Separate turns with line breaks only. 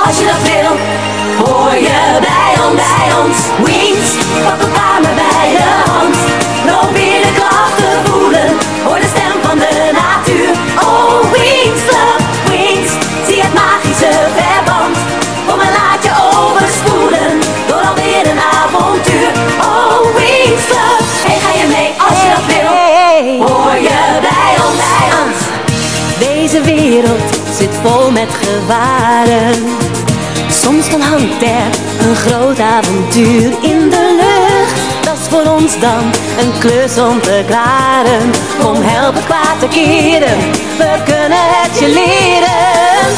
als je dat wil, hoor je bij ons. Wings, pak elkaar maar bij de hand. Probeer de krachten voelen, hoor de stem van de natuur. Oh, Wings Club, Wings, zie het magische verband. Kom en laat je overspoelen, door alweer een avontuur. Oh, Wings Club, hey, ga je mee als je dat wil, hoor je bij ons. Deze wereld zit vol met gevaren. Soms dan hangt er een groot avontuur in de lucht. Dat is voor ons dan een klus om te klaren. Kom, help het kwaad te keren, we kunnen het je leren.